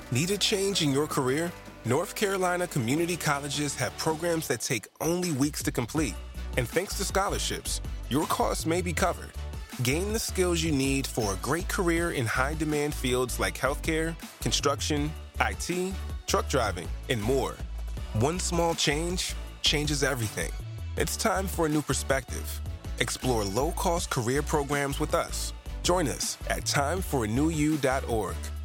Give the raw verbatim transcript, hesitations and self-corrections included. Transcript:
Need a change in your career? North Carolina community colleges have programs that take only weeks to complete. And thanks to scholarships, your costs may be covered. Gain the skills you need for a great career in high-demand fields like healthcare, construction, I T, truck driving, and more. One small change changes everything. It's time for a new perspective. Explore low-cost career programs with us. Join us at time for a new you dot org.